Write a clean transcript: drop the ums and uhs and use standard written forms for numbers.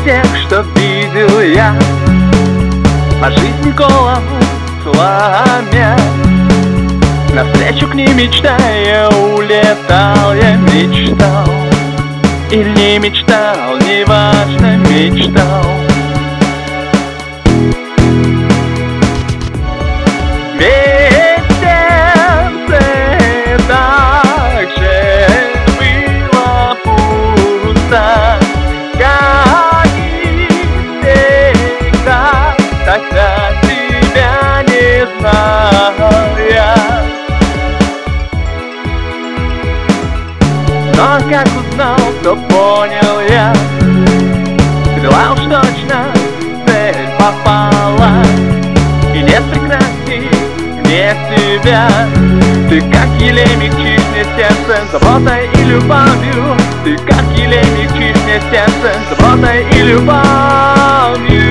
тех, что видел я, по жизни голову сломя. Навстречу к ним мечтая улетал, я мечтал или не мечтал, неважно, мечтал. Ведь сердце так же было пусто, как и всегда. Тогда тебя не знал я, но как узнал, то понял я. Стрела уж точно в цель попала, и нет прекрасней вне тебя. Ты как елей мягчишь мне сердце заботой и любовью. Ты как елей мягчишь мне сердце заботой и любовью.